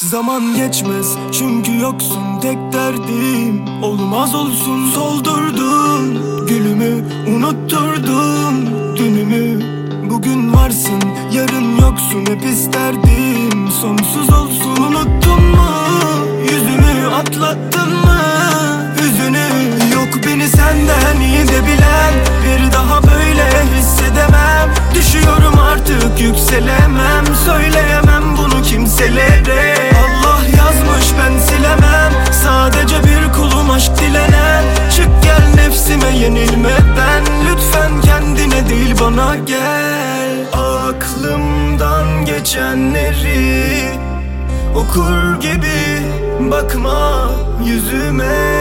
Zaman geçmez çünkü yoksun, tek derdim olmaz olsun. Soldurdun gülümü, unutturdun dünümü. Bugün varsın, yarın yoksun, hep isterdim sonsuz olsun. Unuttun mu yüzümü, atlattın mı hüzünü? Yok beni senden iyi de bilen, bir daha böyle hissedemem. Düşüyorum artık, yükselemem, söyleyemem bunu kimselere. Allah yazmış, ben silemem, sadece bir kulum aşk dilenen. Çık gel nefsime, yenilmeden lütfen, kendine değil bana gel. Aklımdan geçenleri okur gibi bakma yüzüme.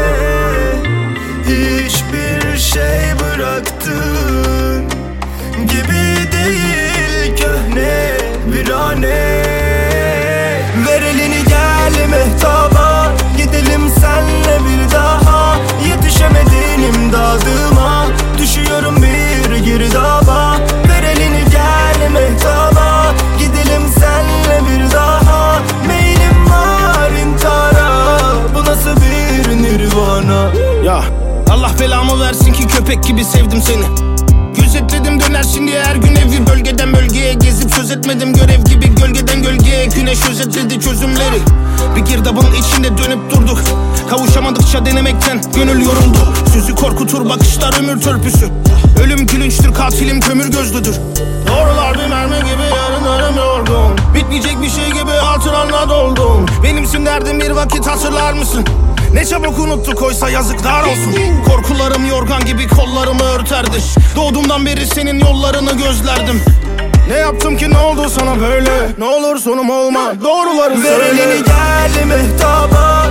Hiçbir şey bıraktın gibi değil, köhne virane. Ver elini gel mehtaba, gidelim senle bir daha. Yetişemedin imdadıma, düşüyorum bir girdaba. Ver elini gel mehtaba, gidelim senle bir daha. Meylim var intihara, bu nasıl bir nirvana? Ya Allah belamı versin ki köpek gibi sevdim seni. Gözetledim dönersin diye her gün evi, bölgeden bölgeye gezip söz etmedim görev gibi. Gölgeden gölgeye güneş özetledi çözümleri. Bir girdabın içinde dönüp durduk, kavuşamadıkça denemekten gönül yoruldu. Sözü korkutur bakışlar ömür törpüsü. Ölüm gülünçtür, katilim kömür gözlüdür. Doğrular bir mermi gibi yarınlarım yorgun. Bitmeyecek bir şey gibi hatıranla doldum. Benimsin derdim, bir vakit hatırlar mısın? Ne çabuk unuttuk oysa yazıklar olsun. Korkularım yorgan gibi kollarımı örterdi. Doğduğumdan beri senin yollarını gözlerdim. Ne yaptım ki, ne oldu sana böyle? Ne olur sonum olma, doğruları söyle. Ver elini gel mehtaba,